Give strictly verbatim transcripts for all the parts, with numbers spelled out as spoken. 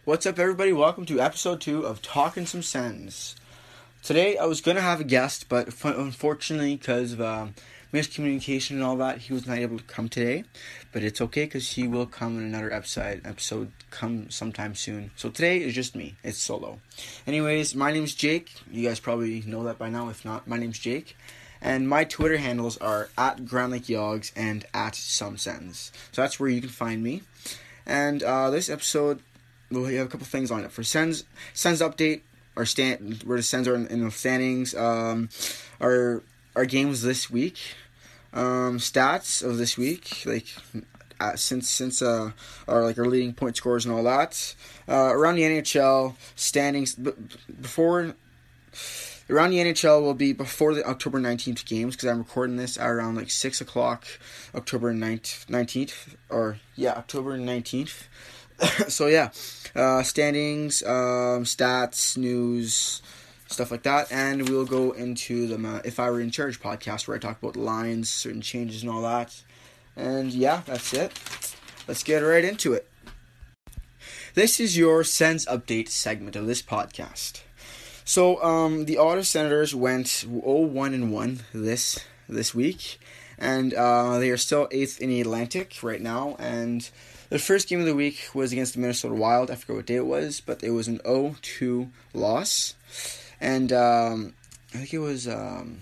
What's up, everybody? Welcome to episode two of Talking Some Sens. Today, I was going to have a guest, but unfortunately, because of um, miscommunication and all that, he was not able to come today. But it's okay, because he will come in another episode, episode come sometime soon. So today is just me. It's solo. Anyways, my name's Jake. You guys probably know that by now. If not, my name's Jake. And my Twitter handles are at GroundLakeYogs and at SomeSens. So that's where you can find me. And uh, this episode, we have a couple things on it. For Sens, Sens update, our stand, where the Sens are in, in the standings, um, our our games this week, um, stats of this week, like uh, since since uh, our like our leading point scores and all that, uh, around the N H L standings. B- before around the N H L will be before the October nineteenth games, because I'm recording this at around like six o'clock, October nineteenth, or yeah, October nineteenth. So yeah, uh, standings, um, stats, news, stuff like that, and we'll go into the uh, If I Were in Charge podcast, where I talk about the lines, certain changes, and all that. And yeah, that's it. Let's get right into it. This is your Sens update segment of this podcast. So um, the Ottawa Senators went oh one and one this this week, and uh, they are still eighth in the Atlantic right now, and the first game of the week was against the Minnesota Wild. I forget what day it was, but it was an oh two loss. And um, I think it was... Um,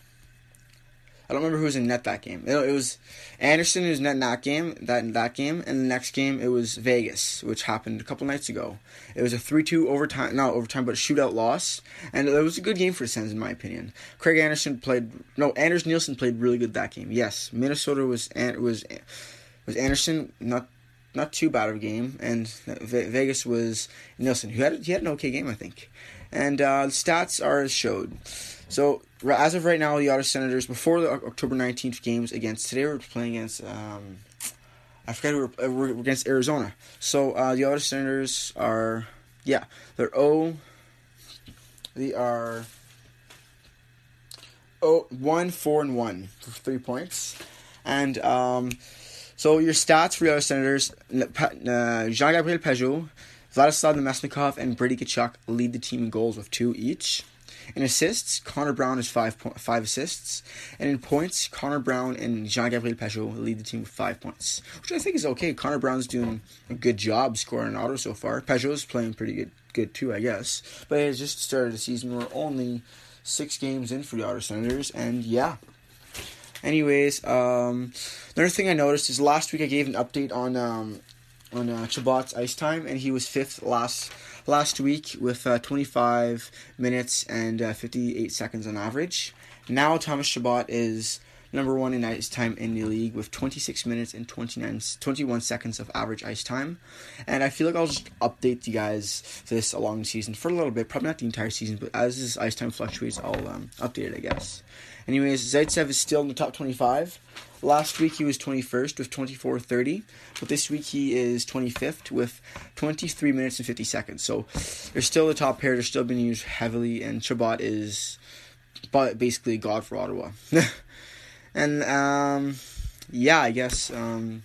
I don't remember who was in net that game. It, it was Anderson who was in net in that game, that, in that game. And the next game, it was Vegas, which happened a couple nights ago. It was a three two overtime... Not overtime, but a shootout loss. And it was a good game for the Sens, in my opinion. Craig Anderson played... No, Anders Nielsen played really good that game. Yes, Minnesota was... was was Anderson not... Not too bad of a game, and Vegas was Nielsen, who had he had an okay game, I think. And uh, the stats are as showed. So as of right now, the Ottawa Senators, before the October nineteenth games against today, we're playing against um, I forget we we're, we're against Arizona. So uh, the Ottawa Senators are yeah they're oh they are oh one four and one for three points, and um. So your stats for the other Senators, uh, Jean-Gabriel Pageau, Vladislav Namestnikov, and Brady Tkachuk lead the team in goals with two each. In assists, Connor Brown has five po- five assists. And in points, Connor Brown and Jean-Gabriel Pageau lead the team with five points, which I think is okay. Connor Brown's doing a good job scoring in Ottawa so far. Pageau's playing pretty good, good too, I guess. But it just started the season. We're only six games in for the Ottawa Senators, and yeah. Anyways, um, another thing I noticed is last week I gave an update on um, on uh, Chabot's ice time, and he was fifth last last week with uh, twenty-five minutes and uh, fifty-eight seconds on average. Now Thomas Chabot is number one in ice time in the league with twenty-six minutes and twenty-nine, twenty-one seconds of average ice time. And I feel like I'll just update you guys this along the season for a little bit, probably not the entire season, but as this ice time fluctuates, I'll um, update it, I guess. Anyways, Zaitsev is still in the top twenty-five. Last week he was twenty-first with twenty-four thirty, but this week he is twenty-fifth with twenty-three minutes and fifty seconds. So they're still the top pair. They're still being used heavily, and Chabot is basically a god for Ottawa. And um, yeah, I guess um,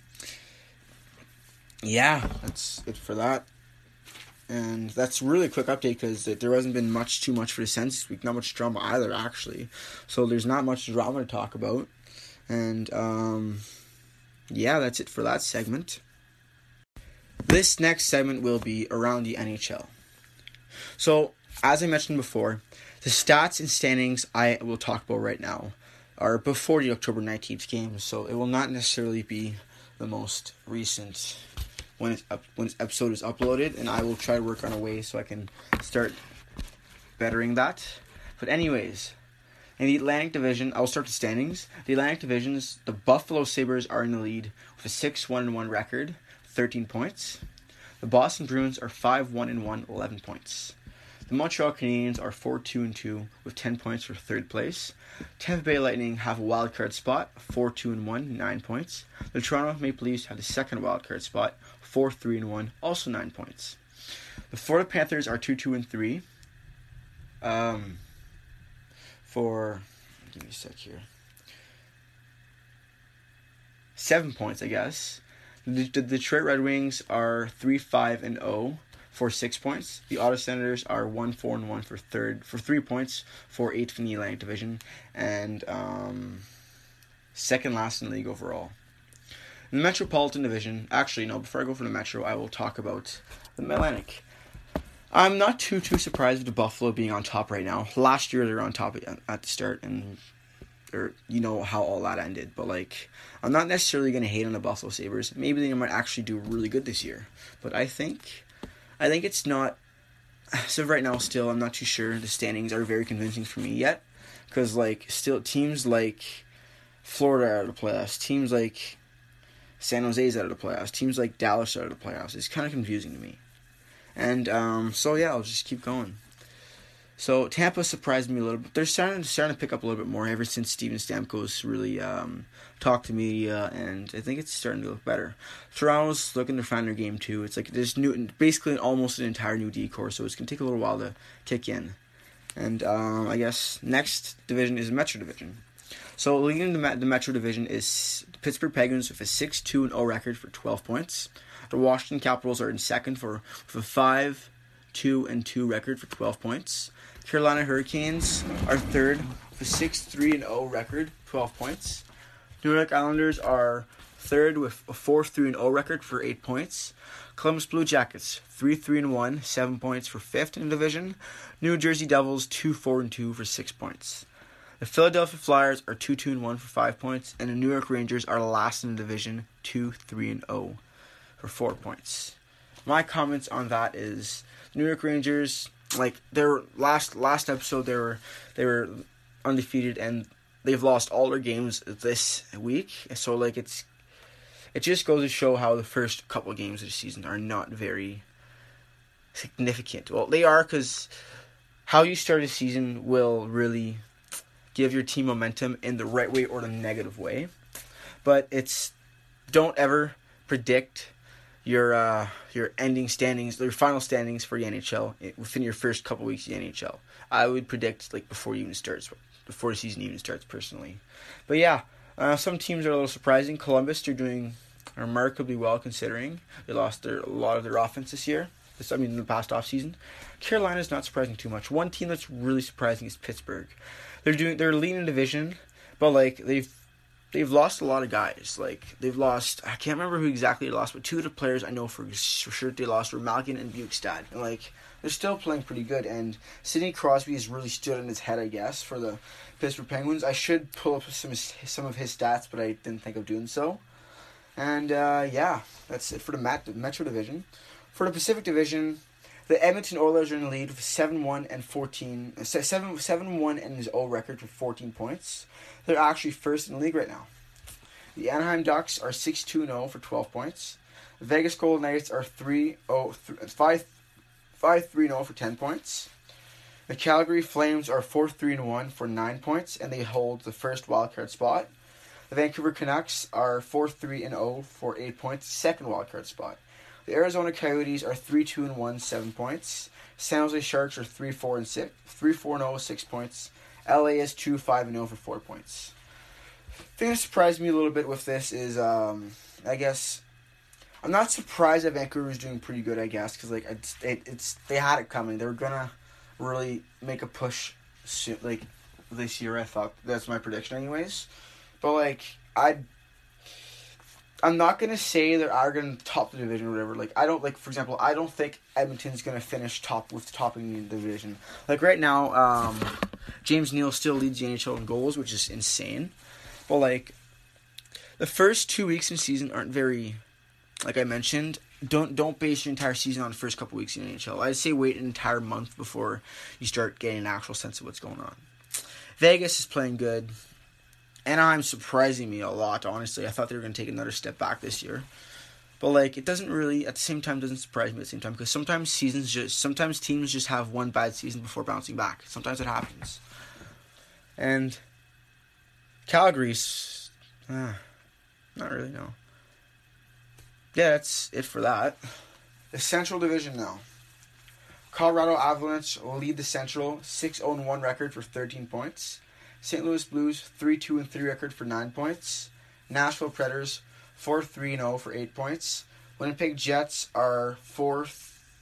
yeah, that's it for that. And that's really a quick update, because there hasn't been much too much for the Sens this week. Not much drama either, actually. So there's not much drama to talk about. And um, yeah, that's it for that segment. This next segment will be around the N H L. So, as I mentioned before, the stats and standings I will talk about right now are before the October nineteenth games. So it will not necessarily be the most recent when it's up, when this episode is uploaded, and I will try to work on a way so I can start bettering that. But anyways, in the Atlantic Division, I'll start the standings. The Atlantic Divisions, the Buffalo Sabres are in the lead with a six one one record, thirteen points. The Boston Bruins are five one one, eleven points. The Montreal Canadiens are four two and two with ten points for third place. Tampa Bay Lightning have a wild card spot, four two and one, nine points. The Toronto Maple Leafs have the second wild card spot, four three and one, also nine points. The Florida Panthers are two two and three. Um, for give me a sec here. Seven points, I guess. The, the Detroit Red Wings are three five and zero for six points. The Ottawa Senators are one four and one for third for three points for eighth in the Atlantic Division and um, second last in the league overall. In the Metropolitan Division, actually no, before I go for the Metro, I will talk about the Atlantic. I'm not too too surprised with the Buffalo being on top right now. Last year they were on top at the start, and or you know how all that ended. But like, I'm not necessarily gonna hate on the Buffalo Sabres. Maybe they might actually do really good this year. But I think, I think it's not. So right now, still, I'm not too sure. The standings are very convincing for me yet, because like still teams like Florida are out of the playoffs. Teams like San Jose's out of the playoffs. Teams like Dallas are out of the playoffs. It's kind of confusing to me. And um, so yeah, I'll just keep going. So Tampa surprised me a little bit. They're starting starting to pick up a little bit more ever since Steven Stamkos really um, talked to media, and I think it's starting to look better. Toronto's looking to find their game too. It's like there's new, basically almost an entire new decor, so it's gonna take a little while to kick in. And um, I guess next division is the Metro Division. So leading the the Metro Division is the Pittsburgh Penguins with a six two and oh record for twelve points. The Washington Capitals are in second for with a five two and two record for twelve points. Carolina Hurricanes are third with a six three and oh record, twelve points. New York Islanders are third with a four three and oh record for eight points. Columbus Blue Jackets three three and one, seven points for fifth in the division. New Jersey Devils two four and two for six points. The Philadelphia Flyers are two two and one for five points, and the New York Rangers are last in the division, two three and oh for four points. My comments on that is New York Rangers, like their last last episode, they were they were undefeated, and they've lost all their games this week. So like it's it just goes to show how the first couple of games of the season are not very significant. Well, they are, because how you start a season will really give your team momentum in the right way or the negative way. But it's don't ever predict your uh, your ending standings, your final standings for the N H L within your first couple weeks of the N H L. I would predict like before it even starts, before the season even starts, personally. But yeah, uh, some teams are a little surprising. Columbus, they're doing remarkably well considering they lost their a lot of their offense this year. This, I mean, in the past off season. Carolina's not surprising too much. One team that's really surprising is Pittsburgh. They're doing they're leading the division, but like they've. They've lost a lot of guys. Like, they've lost, I can't remember who exactly they lost, but two of the players I know for sure they lost were Malkin and Bukestad. And, like, they're still playing pretty good. And Sidney Crosby has really stood on his head, I guess, for the Pittsburgh Penguins. I should pull up some some of his stats, but I didn't think of doing so. And, uh, yeah, that's it for the Metro Division. For the Pacific Division, the Edmonton Oilers are in the lead with seven one and fourteen, seven one and his O record for fourteen points. They're actually first in the league right now. The Anaheim Ducks are six two and oh for twelve points. The Vegas Golden Knights are five three and oh for ten points. The Calgary Flames are four three and one for nine points, and they hold the first wildcard spot. The Vancouver Canucks are four three and oh for eight points, second wildcard spot. The Arizona Coyotes are three two and one, seven points. San Jose Sharks are three four and six, three four and oh, six points. L A is two five and oh for four points. The thing that surprised me a little bit with this is, um, I guess, I'm not surprised that Vancouver is doing pretty good, I guess, because like it's, it, it's they had it coming. They were gonna really make a push, soon, like this year. I thought that's my prediction, anyways. But like I, I'm not gonna say they are gonna top the division or whatever. Like I don't like, for example, I don't think Edmonton's gonna finish top with topping the division. Like right now, um, James Neal still leads the N H L in goals, which is insane. But like the first two weeks in the season aren't very, like I mentioned. Don't don't base your entire season on the first couple weeks in the N H L. I'd say wait an entire month before you start getting an actual sense of what's going on. Vegas is playing good. Anaheim's surprising me a lot, honestly. I thought they were going to take another step back this year. But, like, it doesn't really, at the same time, doesn't surprise me at the same time. Because sometimes seasons just, sometimes teams just have one bad season before bouncing back. Sometimes it happens. And Calgary's, uh, not really, no. Yeah, that's it for that. The Central Division now. Colorado Avalanche lead the Central, six oh and one record for thirteen points. Saint Louis Blues, three two and three record for nine points. Nashville Predators, four three and oh for eight points. Winnipeg Jets are four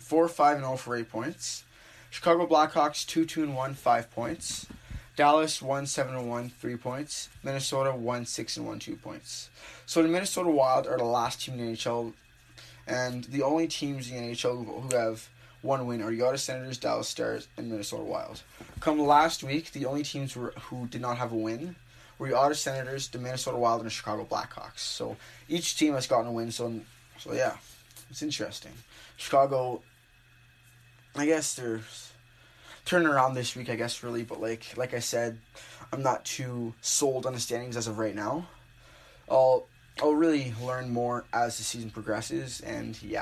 four five and oh for eight points. Chicago Blackhawks two two and one, five points. Dallas one seven and one, three points. Minnesota one six and one, two points. So the Minnesota Wild are the last team in the N H L, and the only teams in the N H L who have one win are the Ottawa Senators, Dallas Stars, and Minnesota Wild. Come last week, the only teams who, were, who did not have a win were the Ottawa Senators, the Minnesota Wild, and the Chicago Blackhawks. So each team has gotten a win. So, so yeah, it's interesting. Chicago, I guess they're turning around this week, I guess, really. But like like I said, I'm not too sold on the standings as of right now. I'll I'll really learn more as the season progresses, and yeah.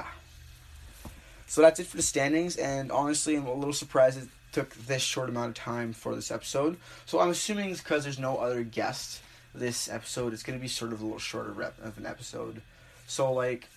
So that's it for the standings, and honestly, I'm a little surprised it took this short amount of time for this episode. So I'm assuming it's because there's no other guest this episode. It's going to be sort of a little shorter rep of an episode. So, like,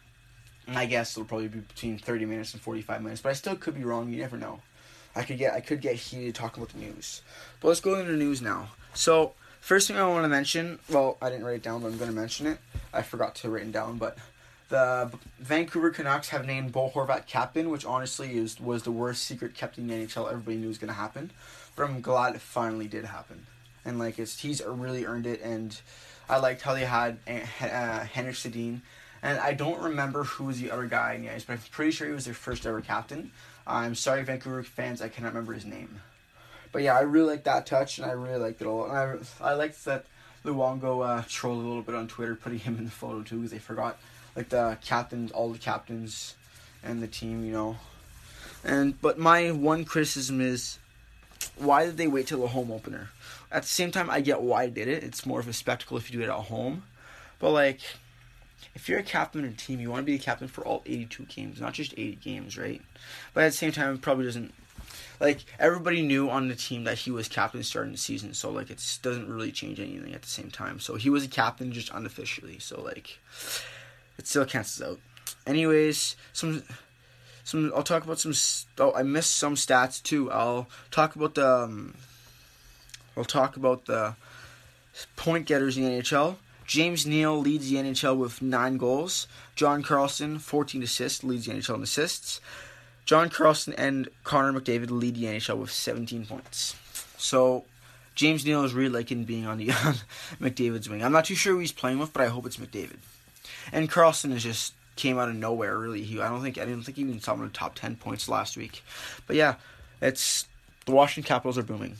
I guess it'll probably be between thirty minutes and forty-five minutes, but I still could be wrong. You never know. I could get I could get heated talking about the news. But let's go into the news now. So, first thing I want to mention, well, I didn't write it down, but I'm going to mention it. I forgot to write it down, but the Vancouver Canucks have named Bo Horvat captain, which honestly is was the worst secret kept in the N H L. Everybody knew was going to happen, but I'm glad it finally did happen. And like it's he's really earned it, and I liked how they had uh, Henrik Sedin, and I don't remember who was the other guy in the ice, but I'm pretty sure he was their first ever captain. I'm sorry, Vancouver fans, I cannot remember his name, but yeah, I really liked that touch, and I really liked it a lot. And I I liked that Luongo uh, trolled a little bit on Twitter, putting him in the photo too, because they forgot. Like the captains, all the captains, and the team, you know. And but my one criticism is, why did they wait till the home opener? At the same time, I get why they did it. It's more of a spectacle if you do it at home. But like, if you're a captain of a team, you want to be a captain for all eighty-two games, not just eighty games, right? But at the same time, it probably doesn't. Like everybody knew on the team that he was captain starting the season, so like it doesn't really change anything at the same time. So he was a captain just unofficially. So like. It still cancels out. Anyways, some, some. I'll talk about some. Oh, I missed some stats too. I'll talk about the. Um, I'll talk about the point getters in the N H L. James Neal leads the N H L with nine goals. John Carlson, fourteen assists, leads the N H L in assists. John Carlson and Connor McDavid lead the N H L with seventeen points. So, James Neal is really liking being on the on McDavid's wing. I'm not too sure who he's playing with, but I hope it's McDavid. And Carlson is just came out of nowhere. Really, he I don't think I didn't think he even saw him in the top ten points last week. But yeah, it's the Washington Capitals are booming.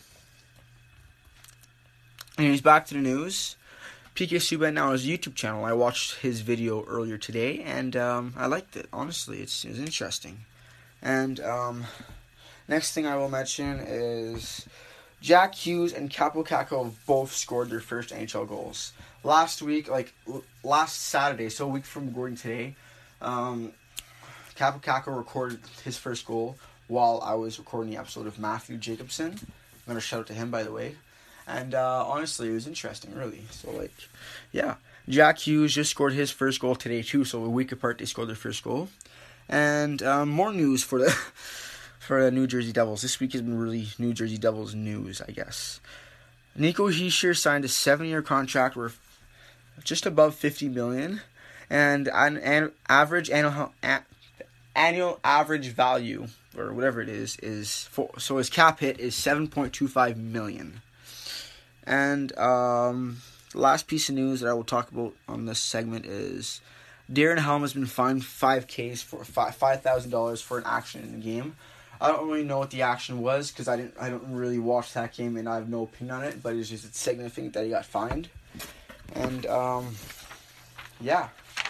Anyways, back to the news. P K Subban now has a YouTube channel. I watched his video earlier today, and um, I liked it. Honestly, it's it's interesting. And um, next thing I will mention is Jack Hughes and Kaapo Kakko have both scored their first N H L goals. Last week, like last Saturday, so a week from recording today, um, Kaapo Kakko recorded his first goal while I was recording the episode of Matthew Jacobson. I'm going to shout out to him, by the way. And uh, honestly, it was interesting, really. So, like, yeah. Jack Hughes just scored his first goal today, too. So, a week apart, they scored their first goal. And um, more news for the for the New Jersey Devils. This week has been really New Jersey Devils news, I guess. Nico Hischier signed a seven-year contract worth just above fifty million dollars, and an, an average annual a, annual average value, or whatever it is, is for, so his cap hit is seven point two five million dollars. And um, the last piece of news that I will talk about on this segment is Darren Helm has been fined five Ks for five thousand dollars for an action in the game. I don't really know what the action was because I didn't I don't really watch that game and I have no opinion on it, but it's just it's significant that he got fined. And um yeah.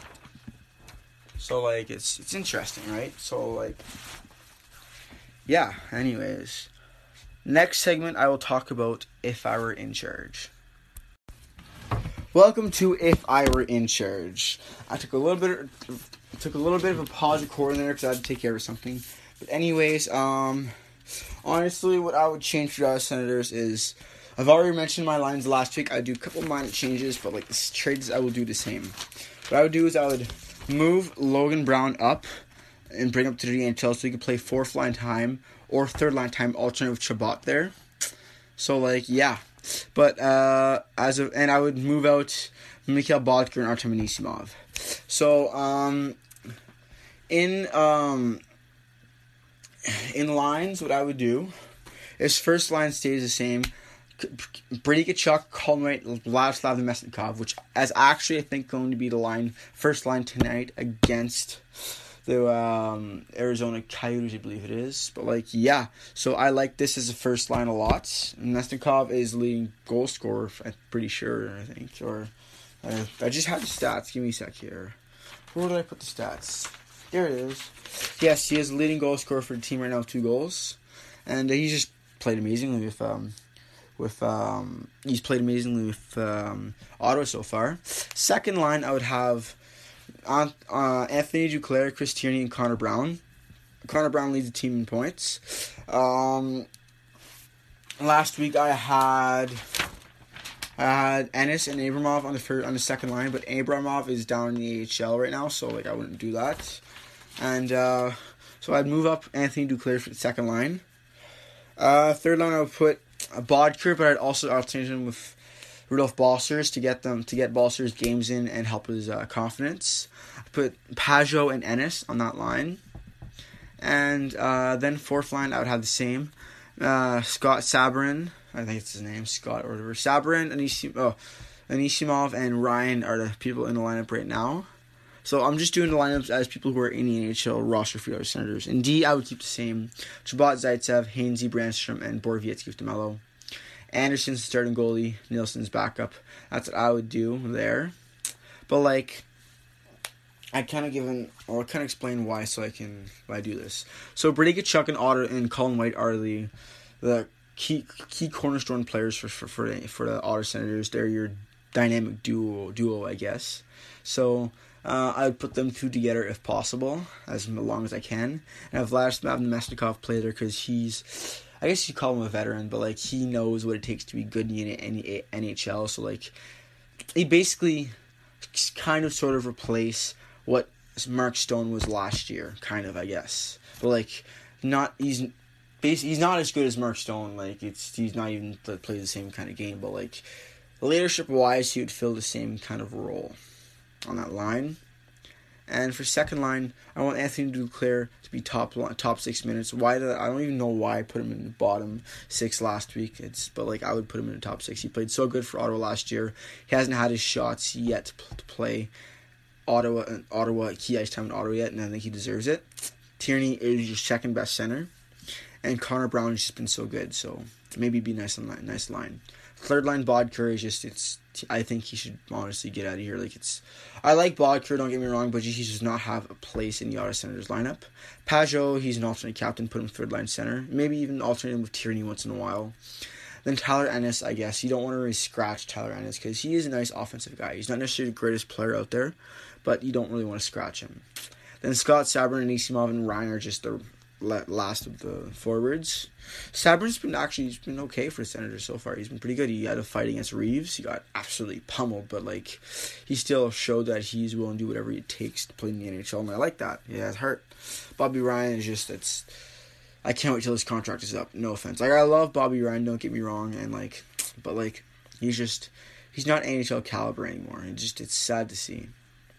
So like it's it's interesting, right? So like yeah, anyways. Next segment I will talk about If I Were in Charge. Welcome to If I Were in Charge. I took a little bit took a little bit of a pause recording there because I had to take care of something. But anyways, um honestly what I would change for the Senators is I've already mentioned my lines last week. I do a couple minor changes, but like the trades, I will do the same. What I would do is I would move Logan Brown up and bring up to the N H L so he could play fourth line time or third line time, alternate with Chabot there. So like yeah, but uh, as of and I would move out Mikhail Bodker and Artem Anisimov. So um, in um. in lines, what I would do is first line stays the same. Brady Tkachuk, Colin White, Vladislav Namestnikov, which is actually, I think, going to be the line first line tonight against the um, Arizona Coyotes, I believe it is. But, like, yeah. So I like this as a first line a lot. Namestnikov is the leading goal scorer, I'm pretty sure, I think. Or uh, I just had the stats. Give me a sec here. Where did I put the stats? Here it is. Yes, he is the leading goal scorer for the team right now with two goals. And uh, he's just played amazingly with... Um, With um, he's played amazingly with um, Ottawa so far. Second line, I would have uh, uh, Anthony Duclair, Chris Tierney, and Connor Brown. Connor Brown leads the team in points. Um, last week I had I had Ennis and Abramov on the first, on the second line, but Abramov is down in the A H L right now, so like I wouldn't do that. And uh, so I'd move up Anthony Duclair for the second line. Uh, third line, I would put a Bodker, but I'd also alternate him with Rudolph Balcers to get them to get Balcers games in and help his uh, confidence. I put Pajot and Ennis on that line, and uh, then fourth line I would have the same uh, Scott Sabourin, I think it's his name, Scott or whatever. Sabourin, Anisim- oh, Anisimov, and Ryan are the people in the lineup right now. So I'm just doing the lineups as people who are in the N H L roster for the other Senators. In D, I would keep the same. Chabot, Zaitsev, Hainsey, Brandstrom, and Borowiecki with DeMello. Anderson's starting goalie. Nielsen's backup. That's what I would do there. But, like, I kind of given, I'll kind of explain why so I can, why I do this. So Brady Tkachuk and Otter and Colin White are the the key key cornerstone players for for for the, for the Ottawa Senators. They're your dynamic duo, duo, I guess. So... Uh, I would put them two together if possible, as long as I can. And have Vladislav Namestnikov play there because he's, I guess you call him a veteran, but like he knows what it takes to be good in the N H L. So like, he basically kind of sort of replace what Mark Stone was last year, kind of, I guess. But like, not he's basically he's not as good as Mark Stone. Like it's he's not even play the same kind of game, but like leadership wise, he would fill the same kind of role on that line. And for second line, I want Anthony Duclair to be top top six minutes. Why did I, I don't even know why I put him in the bottom six last week. It's but like I would put him in the top six. He played so good for Ottawa last year. He hasn't had his shots yet to play Ottawa and Ottawa key ice time in Ottawa yet, and I think he deserves it. Tierney is your second best center, and Connor Brown has just been so good. So maybe be nice on nice line. Third line, Bodker is just it's. I think he should honestly get out of here. Like it's, I like Bodker, don't get me wrong, but he does not have a place in the Ottawa Senators lineup. Pajot, he's an alternate captain, put him third line center. Maybe even alternate him with Tierney once in a while. Then Tyler Ennis, I guess. You don't want to really scratch Tyler Ennis because he is a nice offensive guy. He's not necessarily the greatest player out there, but you don't really want to scratch him. Then Scott Sabourin and Anisimov and Ryan are just the last of the forwards. Sabourin's been actually he's been okay for the Senators so far. He's been pretty good. He had a fight against Reeves. He got absolutely pummeled, but like he still showed that he's willing to do whatever it takes to play in the N H L, and I like that. Yeah, it's hurt. Bobby Ryan is just it's. I can't wait till his contract is up. No offense. Like I love Bobby Ryan. Don't get me wrong, and like, but like he's just he's not N H L caliber anymore. And just it's sad to see.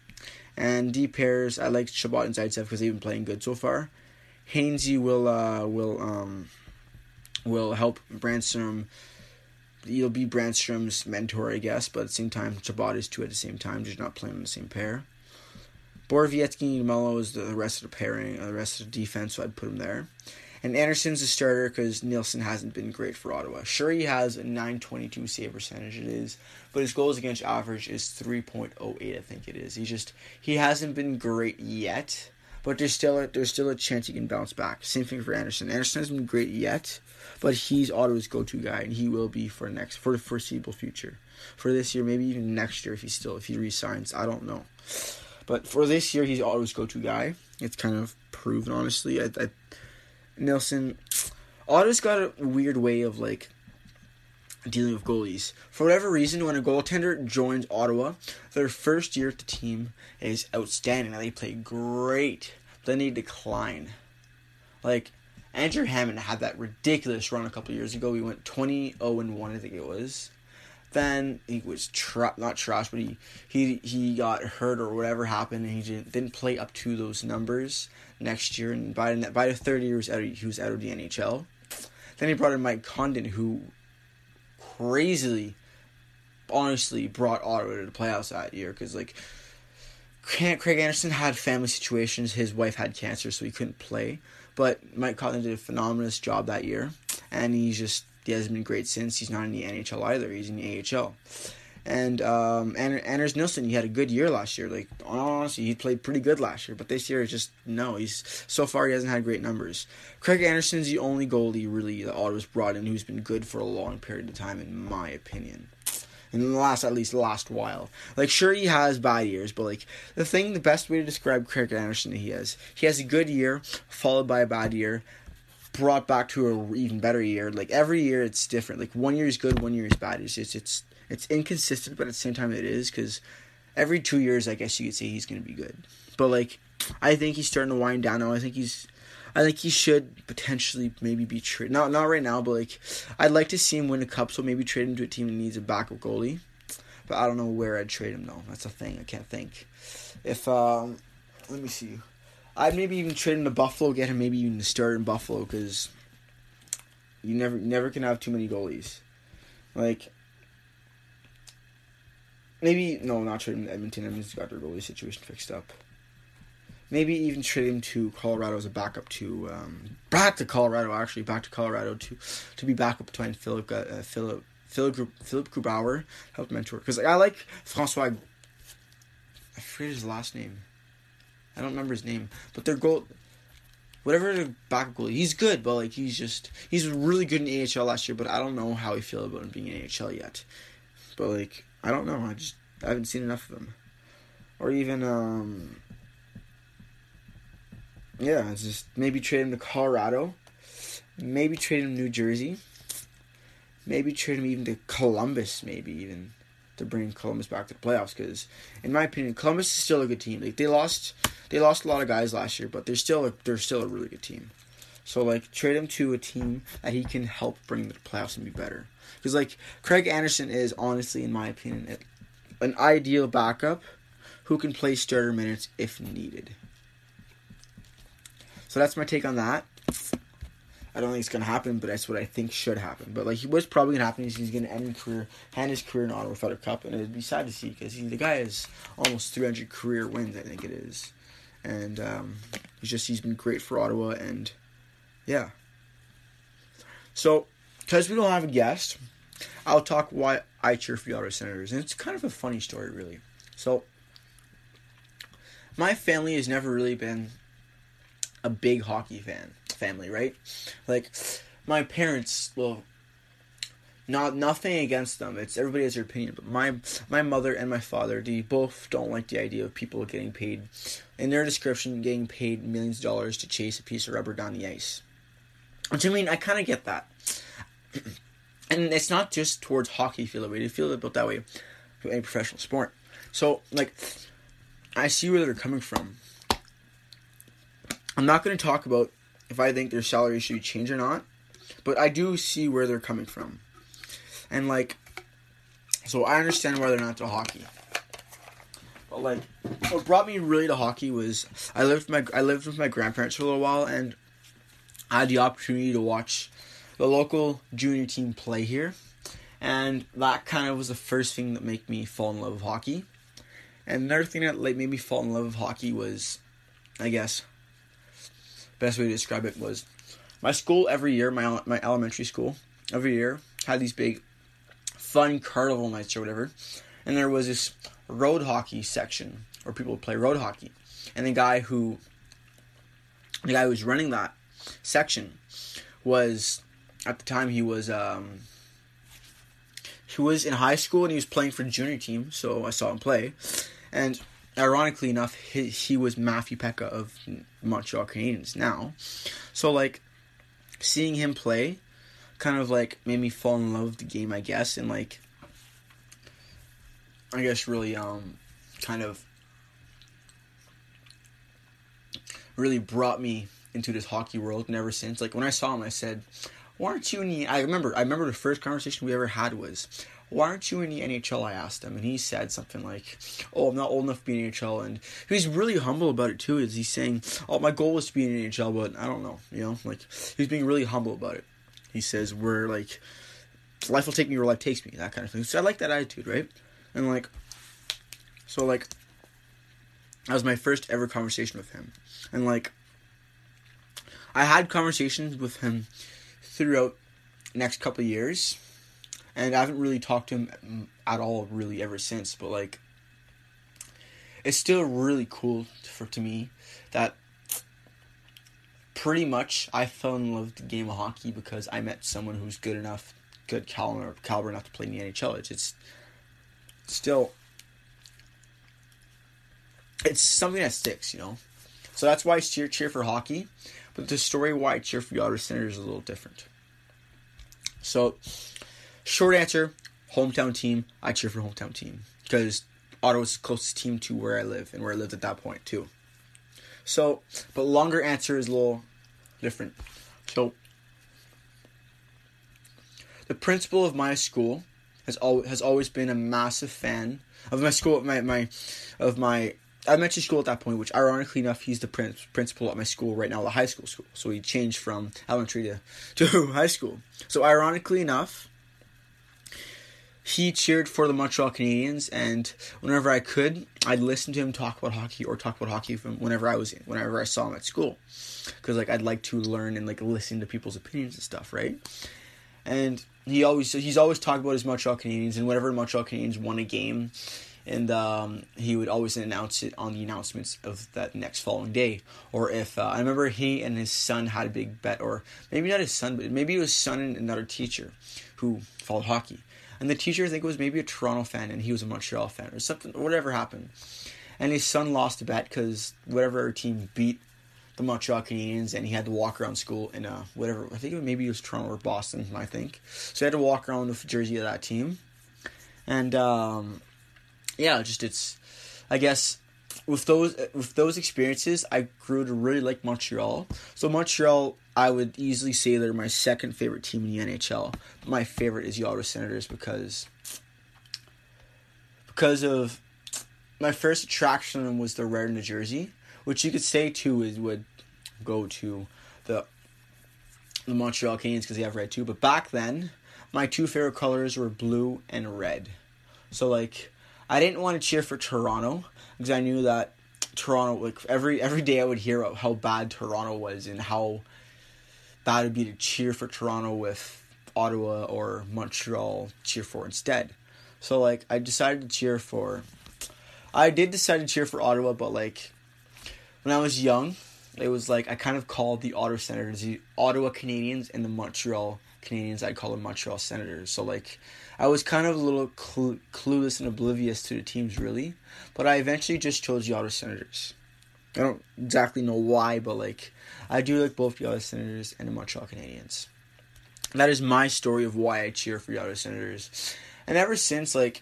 And D pairs, I like Chabot and Zaitsev because they've been playing good so far. Hainsey will uh, will um, will help Brandstrom. He'll be Brandstrom's mentor, I guess, but at the same time, Chabot is two at the same time, just not playing on the same pair. Borowiecki and Mello is the rest of the pairing, uh, the rest of the defense, so I'd put him there. And Anderson's a starter because Nielsen hasn't been great for Ottawa. Sure, he has a nine twenty-two save percentage, it is, but his goals against average is three point oh eight, I think it is. He just he hasn't been great yet. But there's still a, there's still a chance he can bounce back. Same thing for Anderson. Anderson hasn't been great yet, but he's Ottawa's go-to guy, and he will be for next for the foreseeable future. For this year, maybe even next year if he still if he resigns, I don't know. But for this year, he's Ottawa's go-to guy. It's kind of proven, honestly. I, I, Nielsen, Ottawa's got a weird way of like dealing with goalies. For whatever reason, when a goaltender joins Ottawa, their first year at the team is outstanding. They play great. Then they decline. Like, Andrew Hammond had that ridiculous run a couple years ago. He went twenty oh and one, I think it was. Then he was tra- not trash, but he, he he got hurt or whatever happened, and he didn't, didn't play up to those numbers next year. And by by the third year, he was out of, he was out of the N H L. Then he brought in Mike Condon, who crazily, honestly, brought Ottawa to the playoffs that year. Because, like, Craig Anderson had family situations. His wife had cancer, so he couldn't play. But Mike Condon did a phenomenal job that year. And he's just, he hasn't been great since. He's not in the N H L either. He's in the A H L. And um, Anders Nilsson, he had a good year last year. Like, honestly, he played pretty good last year. But this year, it's just, no. He's so far, he hasn't had great numbers. Craig Anderson's the only goalie, really, that Ottawa's brought in who's been good for a long period of time, in my opinion. In the last, at least, last while. Like, sure, he has bad years, but, like, the thing, the best way to describe Craig Anderson he has, he has a good year, followed by a bad year, brought back to an even better year. Like, every year, it's different. Like, one year is good, one year is bad. It's just, it's, it's inconsistent, but at the same time, it is, because every two years, I guess you could say he's going to be good. But, like, I think he's starting to wind down now. I think he's, I think he should potentially maybe be traded. Not not right now, but like I'd like to see him win a cup, so maybe trade him to a team that needs a backup goalie. But I don't know where I'd trade him though. That's the thing. I can't think. If um, let me see, I'd maybe even trade him to Buffalo, get him maybe even to start in Buffalo, because you never you never can have too many goalies. Like maybe no, not trade him to Edmonton. Edmonton's got their goalie situation fixed up. Maybe even trade him to Colorado as a backup to um, back to Colorado actually back to Colorado to to be backup behind Philip uh, Philip Philip Philip Grubauer, help mentor, because like, I like Francois. I forget his last name. I don't remember his name, but their goal, whatever the backup goalie, he's good, but like he's just he's really good in the A H L last year, but I don't know how he feel about him being in A H L yet. But like I don't know, I just I haven't seen enough of him, or even um. Yeah, it's just maybe trade him to Colorado. Maybe trade him to New Jersey. Maybe trade him even to Columbus, maybe even to bring Columbus back to the playoffs. Because, in my opinion, Columbus is still a good team. Like they lost, they lost a lot of guys last year, but they're still a, they're still a really good team. So like trade him to a team that he can help bring to the playoffs and be better. Because like Craig Anderson is honestly, in my opinion, an ideal backup who can play starter minutes if needed. So that's my take on that. I don't think it's going to happen, but that's what I think should happen. But like, what's probably going to happen is he's going to end his career, hand his career in Ottawa without a cup, and it'd be sad to see because the guy has almost three hundred career wins, I think it is, and um, he's just he's been great for Ottawa, and yeah. So, because we don't have a guest, I'll talk why I cheer for the Ottawa Senators, and it's kind of a funny story, really. So, my family has never really been a big hockey fan family, right? Like my parents, well, not nothing against them. It's everybody has their opinion, but my my mother and my father, they both don't like the idea of people getting paid, in their description, getting paid millions of dollars to chase a piece of rubber down the ice. Which I mean, I kind of get that, and it's not just towards hockey. Feel that way. They feel about that way to any professional sport. So like, I see where they're coming from. I'm not going to talk about if I think their salary should be changed or not, but I do see where they're coming from. And, like, so I understand why they're not to hockey. But, like, what brought me really to hockey was I lived with my, I lived with my grandparents for a little while, and I had the opportunity to watch the local junior team play here. And that kind of was the first thing that made me fall in love with hockey. And another thing that like made me fall in love with hockey was, I guess, best way to describe it was my school every year, my my elementary school, every year had these big fun carnival nights or whatever. And there was this road hockey section where people would play road hockey. And the guy who the guy who was running that section was, at the time he was um he was in high school and he was playing for the junior team, so I saw him play. And ironically enough, he, he was Matthew Pekka of Montreal Canadiens now. So, like, seeing him play kind of, like, made me fall in love with the game, I guess. And, like, I guess really, um, kind of really brought me into this hockey world. And ever since, like, when I saw him, I said, why aren't you in the... I remember, I remember the first conversation we ever had was, why aren't you in the N H L? I asked him, and he said something like, oh, I'm not old enough to be in the N H L, and he was really humble about it too. Is he's saying, oh, my goal is to be in the N H L, but I don't know, you know, like, he's being really humble about it. He says, we're like, life will take me where life takes me, that kind of thing. So I like that attitude, right? And like, so like, that was my first ever conversation with him. And like, I had conversations with him throughout the next couple of years, and I haven't really talked to him at all really ever since, but like, it's still really cool for to me that pretty much I fell in love with the game of hockey because I met someone who's good enough, good caliber, caliber enough to play in the N H L. It's, it's still, it's something that sticks, you know. So that's why I cheer, cheer for hockey, but the story why I cheer for the Ottawa Senators is a little different. So, short answer, hometown team. I cheer for hometown team because Ottawa's the closest team to where I live and where I lived at that point too. So, but longer answer is a little different. So, the principal of my school has al- has always been a massive fan of my school, my my of my elementary school at that point, which ironically enough, he's the prin- principal at my school right now, the high school school. So he changed from elementary to, to high school. So ironically enough, he cheered for the Montreal Canadiens, and whenever I could, I'd listen to him talk about hockey or talk about hockey from whenever I was in, whenever I saw him at school, because like I'd like to learn and like listen to people's opinions and stuff, right? And he always he's always talked about his Montreal Canadiens, and whenever Montreal Canadiens won a game, and um, he would always announce it on the announcements of that next following day. Or if, uh, I remember he and his son had a big bet, or maybe not his son, but maybe it was his son and another teacher who followed hockey. And the teacher, I think, was maybe a Toronto fan, and he was a Montreal fan, or something, whatever happened. And his son lost a bet because whatever team beat the Montreal Canadiens, and he had to walk around school in a, whatever, I think it maybe it was Toronto or Boston, I think. So he had to walk around with a jersey of that team. And, um... yeah, just it's, I guess, with those with those experiences, I grew to really like Montreal. So Montreal, I would easily say they're my second favorite team in the N H L. My favorite is the Ottawa Senators because because of my first attraction to them was the red in the jersey, which you could say too is would go to the the Montreal Canadiens because they have red too. But back then, my two favorite colors were blue and red. So like, I didn't want to cheer for Toronto because I knew that Toronto, like every every day I would hear about how bad Toronto was and how bad it would be to cheer for Toronto with Ottawa or Montreal cheer for instead. So like, I decided to cheer for, I did decide to cheer for Ottawa, but like, when I was young, it was like I kind of called the Ottawa Senators the Ottawa Canadiens, and the Montreal Canadiens I'd call them Montreal Senators. So like, I was kind of a little cl- clueless and oblivious to the teams really, but I eventually just chose the Ottawa Senators. I don't exactly know why, but like, I do like both the Ottawa Senators and the Montreal Canadiens. That is my story of why I cheer for the Ottawa Senators. And ever since, like,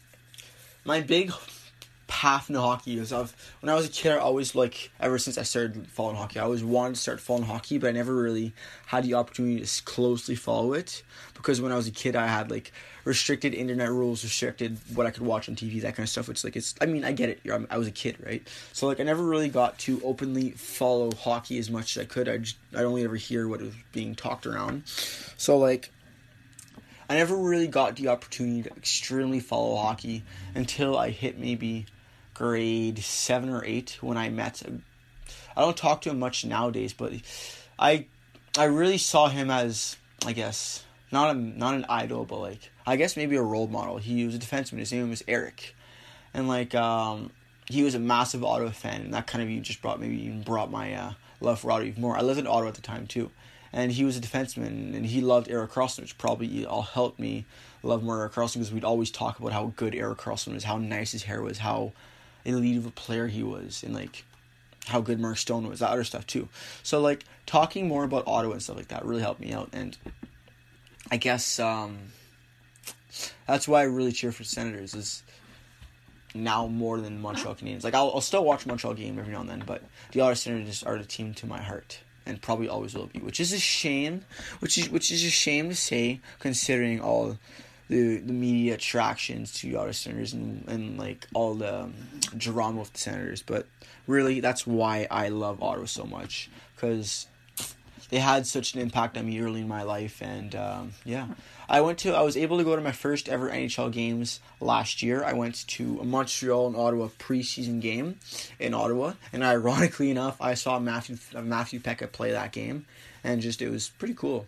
my big path into hockey is I've, when I was a kid, I always, like, ever since I started following hockey, I always wanted to start following hockey, but I never really had the opportunity to closely follow it, because when I was a kid, I had, like, restricted internet rules, restricted what I could watch on T V, that kind of stuff. It's like, it's, I mean, I get it, I was a kid, right? So, like, I never really got to openly follow hockey as much as I could. I just, I'd only ever hear what was being talked around. So, like, I never really got the opportunity to extremely follow hockey until I hit maybe grade seven or eight when I met. I don't talk to him much nowadays, but I I really saw him as, I guess, not a not an idol, but like, I guess maybe a role model. He was a defenseman. His name was Eric, and like um he was a massive Ottawa fan, and that kind of even just brought maybe even brought my uh, love for Ottawa even more. I lived in Ottawa at the time too. And he was a defenseman, and he loved Erik Karlsson, which probably all helped me love more Erik Karlsson, because we'd always talk about how good Erik Karlsson was, how nice his hair was, how elite of a player he was, and like how good Mark Stone was, that other stuff too. So like, talking more about Ottawa and stuff like that really helped me out, and I guess um, that's why I really cheer for Senators, is now more than Montreal Canadiens. Like, I'll, I'll still watch Montreal game every now and then, but the Ottawa Senators are the team to my heart, and probably always will be, which is a shame, which is which is a shame to say, considering all the the media attractions to the Ottawa Senators and, and like all the um, drama with the Senators. But really, that's why I love Ottawa so much, because they had such an impact on me early in my life. And um, yeah, I went to I was able to go to my first ever N H L games last year. I went to a Montreal and Ottawa preseason game in Ottawa, and ironically enough, I saw Matthew Matthew Pekka play that game, and just it was pretty cool.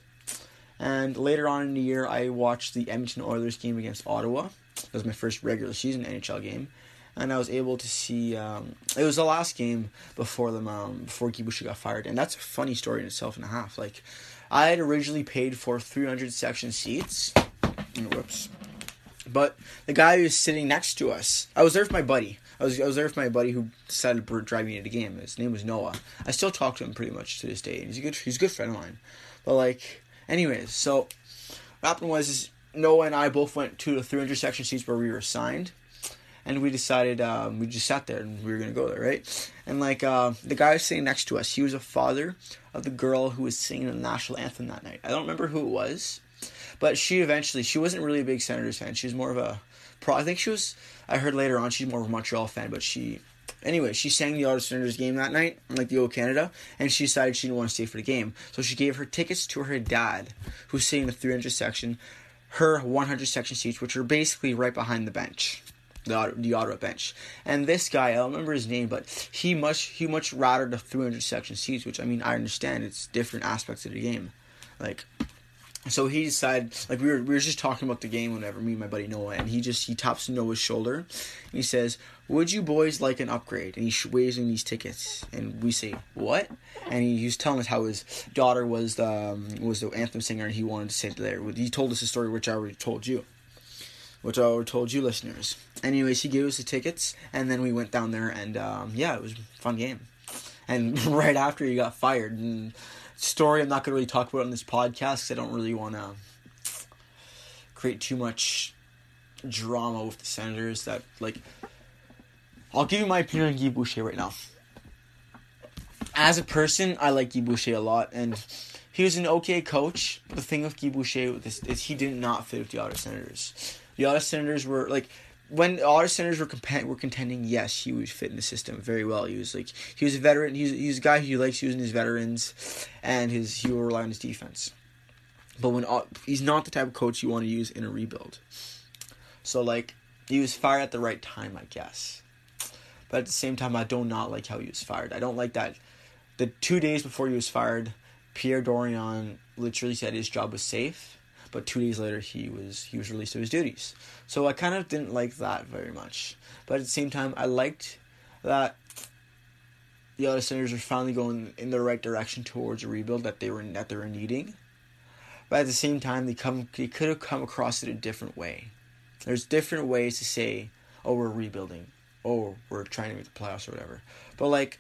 And later on in the year, I watched the Edmonton Oilers game against Ottawa. That was my first regular season N H L game. And I was able to see, um, it was the last game before them, um, before Guy Boucher got fired. And that's a funny story in itself and a half. Like, I had originally paid for three hundred section seats. Whoops. But the guy who was sitting next to us, I was there with my buddy. I was I was there with my buddy who decided to drive me to the game. His name was Noah. I still talk to him pretty much to this day. And he's a good, he's a good friend of mine. But, like... Anyways, so what happened was is Noah and I both went to the three hundred section seats where we were assigned, and we decided um, we just sat there and we were gonna go there, right? And like uh, the guy was sitting next to us, he was a father of the girl who was singing the national anthem that night. I don't remember who it was, but she eventually she wasn't really a big Senators fan. She was more of a pro. I think she was. I heard later on she's more of a Montreal fan, but she. Anyway, she sang the Ottawa Senators game that night, like the old Canada, and she decided she didn't want to stay for the game. So she gave her tickets to her dad, who's sitting in the three hundred section, her one hundred section seats, which are basically right behind the bench, the, the Ottawa bench. And this guy, I don't remember his name, but he much he much rather the three hundred section seats, which, I mean, I understand. It's different aspects of the game. Like... So he decided, like, we were we were just talking about the game whenever, me and my buddy Noah, and he just, he taps Noah's shoulder, and he says, "Would you boys like an upgrade?" And he's waving these tickets, and we say, "What?" And he, he was telling us how his daughter was the, um, was the anthem singer, and he wanted to say it there. He told us a story which I already told you, which I already told you listeners. Anyways, he gave us the tickets, and then we went down there, and, um, yeah, it was a fun game. And right after, he got fired, and... Story I'm not going to really talk about on this podcast because I don't really want to create too much drama with the Senators. That, like, I'll give you my opinion on Guy Boucher right now. As a person, I like Guy Boucher a lot, and he was an okay coach. But the thing with Guy Boucher is, is he did not fit with the Ottawa Senators. The Ottawa Senators were, like... When the Ottawa Senators were comp- were contending, yes, he would fit in the system very well. He was like he was a veteran. He's he's a guy who likes using his veterans, and his he will rely on his defense. But when he's not the type of coach you want to use in a rebuild. So like he was fired at the right time, I guess. But at the same time, I do not like how he was fired. I don't like that. The two days before he was fired, Pierre Dorion literally said his job was safe. But two days later, he was he was released of his duties. So I kind of didn't like that very much. But at the same time, I liked that the Ottawa Senators are finally going in the right direction towards a rebuild that they were that they were needing. But at the same time, they come they could have come across it a different way. There's different ways to say, "Oh, we're rebuilding," "Oh, we're trying to make the playoffs," or whatever. But like,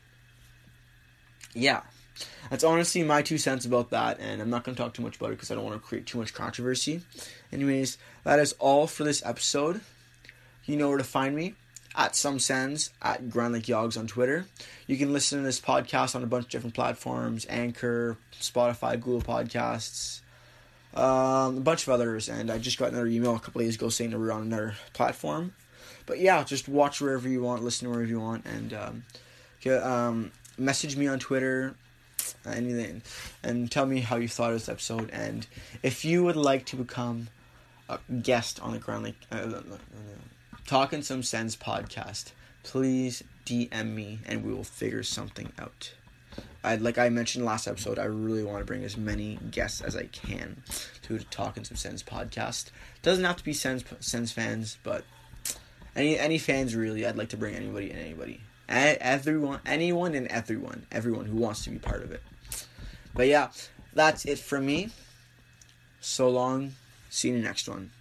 yeah. That's honestly my two cents about that, and I'm not going to talk too much about it because I don't want to create too much controversy. Anyways, that is all for this episode. You know where to find me, at SomeSens, at Grand Lake Yogs on Twitter. You can listen to this podcast on a bunch of different platforms, Anchor, Spotify, Google Podcasts, um, a bunch of others, and I just got another email a couple days ago saying that we're on another platform. But yeah, just watch wherever you want, listen wherever you want, and um, get, um, message me on Twitter, anything, and tell me how you thought of this episode, and if you would like to become a guest on the Grand Lake uh, Talking Some Sense podcast, please D M me and we will figure something out. I like I mentioned last episode, I really want to bring as many guests as I can to the Talking Some Sense podcast. Doesn't have to be Sens Sens fans, but any any fans really. I'd like to bring anybody and anybody. Everyone, anyone and everyone, everyone who wants to be part of it. But yeah, that's it from me. So long. See you in the next one.